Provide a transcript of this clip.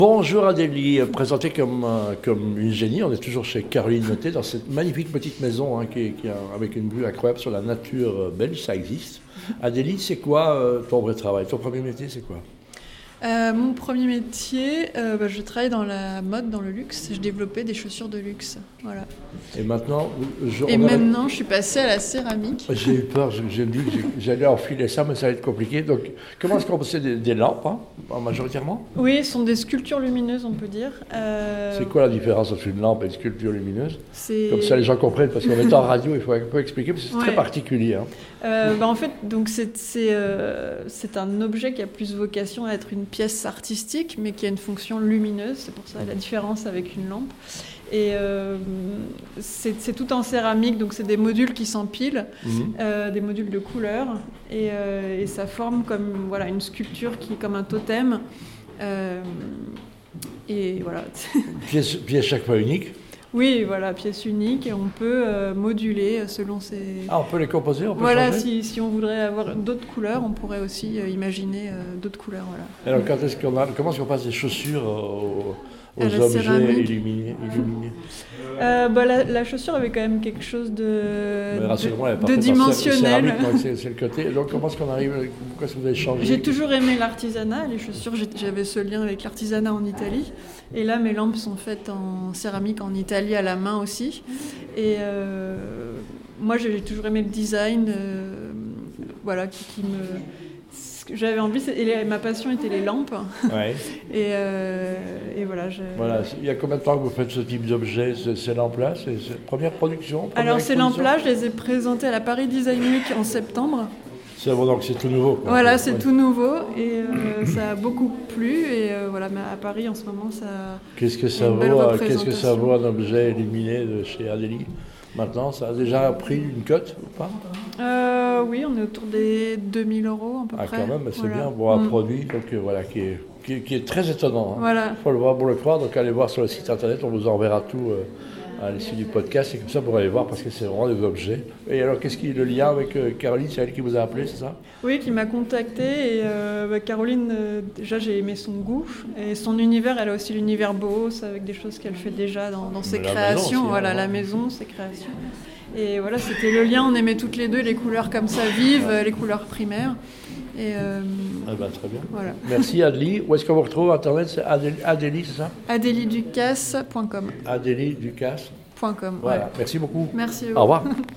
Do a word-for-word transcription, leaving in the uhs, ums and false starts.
Bonjour Adélie, présentée comme, euh, comme une génie, on est toujours chez Caroline Noté dans cette magnifique petite maison hein, qui, qui a, avec une vue incroyable sur la nature euh, belge, ça existe. Adélie, c'est quoi euh, ton vrai travail? Ton premier métier, c'est quoi? Euh, mon premier métier, euh, bah, je travaille dans la mode, dans le luxe. Je développais des chaussures de luxe. Voilà. Et maintenant, je, Et maintenant, a... je suis passée à la céramique. J'ai eu peur, je, je me dis que j'allais enfiler ça, mais ça va être compliqué. Donc, comment est-ce qu'on possède des, des lampes, hein, majoritairement? Oui, ce sont des sculptures lumineuses, on peut dire. Euh... C'est quoi la différence entre une lampe et une sculpture lumineuse? C'est... Comme ça, les gens comprennent, parce qu'on est en radio, il faut un peu expliquer, parce que c'est ouais. très particulier. Hein. Euh, bah en fait, donc c'est, c'est, euh, c'est un objet qui a plus vocation à être une pièce artistique, mais qui a une fonction lumineuse. C'est pour ça la différence avec une lampe. Et euh, c'est, c'est tout en céramique, donc c'est des modules qui s'empilent, mmh. euh, des modules de couleurs, et, euh, et ça forme comme voilà, une sculpture qui est comme un totem. Euh, et voilà. Pièce, pièce chaque fois unique? Oui, voilà, pièce unique, et on peut euh, moduler selon ses... Ah, on peut les composer, on peut Voilà, changer. si, si on voudrait avoir d'autres couleurs, on pourrait aussi euh, imaginer euh, d'autres couleurs, voilà. Alors, quand est-ce qu'on a, comment est-ce qu'on passe des chaussures aux, aux objets céramique. illuminés, illuminés euh, bah, la, la chaussure avait quand même quelque chose de, de, de de dimensionnel. Céramique, donc c'est, c'est le côté. Donc, comment est-ce qu'on arrive, pourquoi est-ce que vous avez changé? J'ai toujours aimé l'artisanat, les chaussures, j'avais ce lien avec l'artisanat en Italie. Et là, mes lampes sont faites en céramique en Italie à la main aussi. Et euh, moi, j'ai toujours aimé le design, euh, voilà, qui, qui me... Ce que j'avais envie, c'est, et ma passion était les lampes. Ouais. Et, euh, et voilà, je... voilà. Il y a combien de temps que vous faites ce type d'objet, ces, ces lampes-là? C'est, c'est première production première Alors, ces lampes-là, je les ai présentées à la Paris Design Week en septembre. C'est bon, donc c'est tout nouveau. Quoi. Voilà, c'est ouais. tout nouveau et euh, ça a beaucoup plu et euh, voilà, mais à Paris en ce moment ça. Qu'est-ce que ça vaut Qu'est-ce que ça vaut un objet illuminé de chez Adélie? Maintenant, ça a déjà pris une cote ou pas? euh, Oui, on est autour des deux mille euros à peu ah, près. Ah quand même, c'est voilà. bien pour un mmh. produit donc, euh, voilà, qui, est, qui, qui est très étonnant. Hein. Voilà. Il faut le voir pour le croire, donc allez voir sur le site internet, on vous enverra tout. Euh, à l'issue du podcast, et comme ça vous pourrez aller voir parce que c'est vraiment des objets. Et alors, qu'est-ce qui est le lien avec euh, Caroline? C'est elle qui vous a appelé, c'est ça? Oui, qui m'a contactée. Et euh, bah, Caroline, euh, déjà j'ai aimé son goût et son univers. Elle a aussi l'univers beau, avec des choses qu'elle fait déjà dans, dans ses Mais créations. Aussi, voilà, hein, la maison, ses créations. Et voilà, c'était le lien. On aimait toutes les deux les couleurs comme ça vives, ouais. les couleurs primaires. Et euh, ah ben, très bien. Voilà. Merci Adélie. Où est-ce qu'on vous retrouve? Internet, c'est Adélie, Adélie c'est ça? adélie ducasse point com. Adélie Ducasse. Point com, voilà. Ouais. Merci beaucoup. Merci. Au revoir.